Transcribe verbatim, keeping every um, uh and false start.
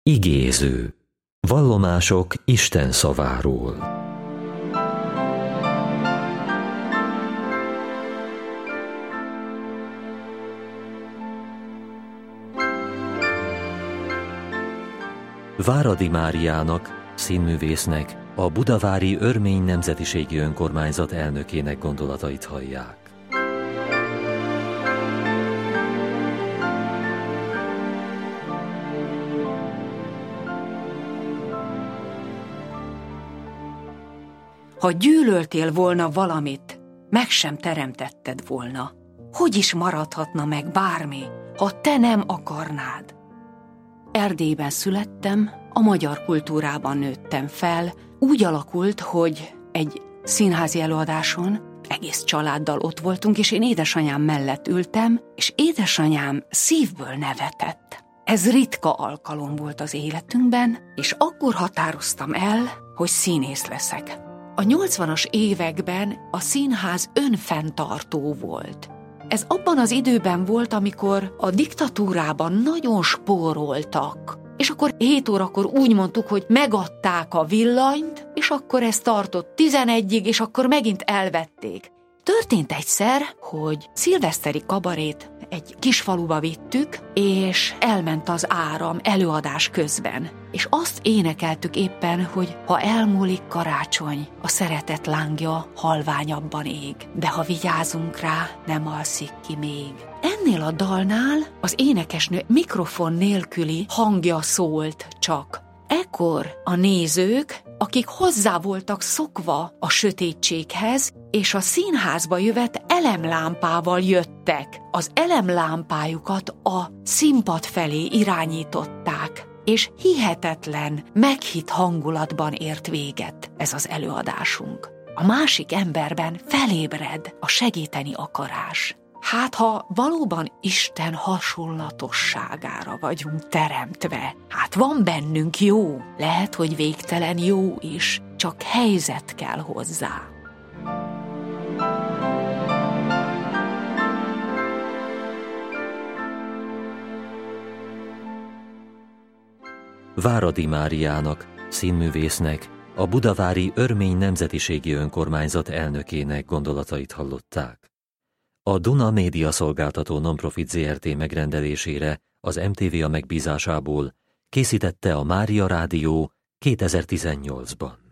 Igéző. Vallomások Isten szaváról. Váradi Máriának, színművésznek, a budavári Örmény Nemzetiségi Önkormányzat elnökének gondolatait hallják. Ha gyűlöltél volna valamit, meg sem teremtetted volna. Hogy is maradhatna meg bármi, ha te nem akarnád? Erdélyben születtem, a magyar kultúrában nőttem fel. Úgy alakult, hogy egy színházi előadáson egész családdal ott voltunk, és én édesanyám mellett ültem, és édesanyám szívből nevetett. Ez ritka alkalom volt az életünkben, és akkor határoztam el, hogy színész leszek. A nyolcvanas években a színház önfenntartó volt. Ez abban az időben volt, amikor a diktatúrában nagyon spóroltak, és akkor hét órakor úgy mondtuk, hogy megadták a villanyt, és akkor ez tartott tizenegyig, és akkor megint elvették. Történt egyszer, hogy szilveszteri kabarét egy kis faluba vittük, és elment az áram előadás közben. És azt énekeltük éppen, hogy ha elmúlik karácsony, a szeretet lángja halványabban ég, de ha vigyázunk rá, nem alszik ki még. Ennél a dalnál az énekesnő mikrofon nélküli hangja szólt csak. Ekkor a nézők, akik hozzá voltak szokva a sötétséghez, és a színházba jövet elemlámpával jöttek. Az elemlámpájukat a színpad felé irányították, és hihetetlen, meghitt hangulatban ért véget ez az előadásunk. A másik emberben felébred a segíteni akarás. Hát, ha valóban Isten hasonlatosságára vagyunk teremtve, hát van bennünk jó, lehet, hogy végtelen jó is, csak helyzet kell hozzá. Váradi Máriának, színművésznek, a budavári Örmény Nemzetiségi Önkormányzat elnökének gondolatait hallották. A Duna Média Szolgáltató Nonprofit zé er té megrendelésére az em té vé a megbízásából készítette a Mária Rádió kétezer-tizennyolcban.